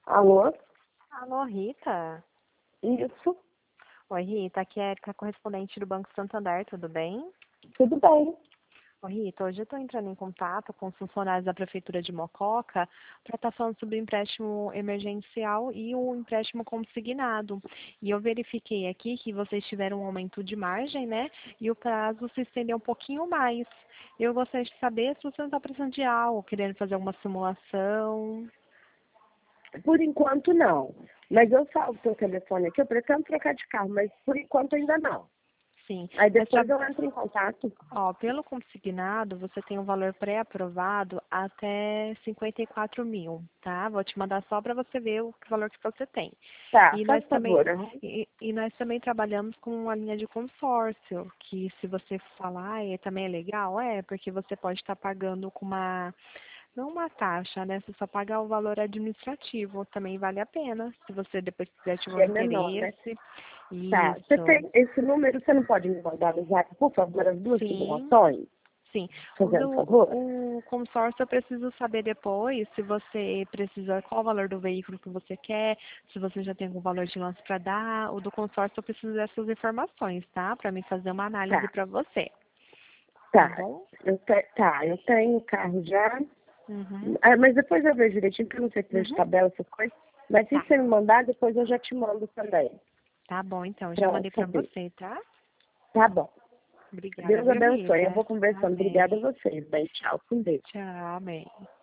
Alô? Alô, Rita? Isso, Oi, Rita, aqui é a Erika, correspondente do Banco Santander, tudo bem? tudo bem. Oi, Rita, hoje eu estou entrando em contato com os funcionários da Prefeitura de Mococa para estar falando sobre o empréstimo emergencial e o empréstimo consignado. E eu verifiquei aqui que vocês tiveram um aumento de margem, né? E o prazo se estendeu um pouquinho mais. Eu gostaria de saber se você não está precisando de algo, querendo fazer alguma simulação. Por enquanto não. Mas eu salvo seu telefone aqui, eu pretendo trocar de carro, mas por enquanto ainda não. Sim, Aí mas depois eu entro em contato. ó, pelo consignado, você tem um valor pré-aprovado até 54 mil, tá? Vou te mandar só para você ver o valor que você tem. Tá, E faz nós também, favor. Aham. e nós também trabalhamos com uma linha de consórcio, que se você falar, também é legal, porque você pode estar pagando com não uma taxa, né? Você só paga o valor administrativo, também vale a pena, se você depois quiser tiver Que um é menor, né? interesse. Tá, você Isso. tem esse número, você não pode me mandar no zap, por favor, as duas Sim. simulações? Sim. Fazendo favor? O consórcio eu preciso saber depois se você precisa, qual o valor do veículo que você quer, se você já tem algum valor de lance para dar. O do consórcio eu preciso dessas informações, tá? Para mim fazer uma análise Tá, para você. Tá tá. bom? Eu tenho carro já. Uhum. Mas depois eu vejo direitinho, porque eu não sei se de Uhum. tabela, essas coisas. Mas se Tá. você me mandar, depois eu já te mando também. Tá bom, então. Eu já Pra mandei para saber. você, tá? Tá bom. Obrigada, Deus viu, abençoe. Eu Rita? vou conversando. Obrigada a Amém. vocês. Bem, tchau. Com Deus. Tchau, amém.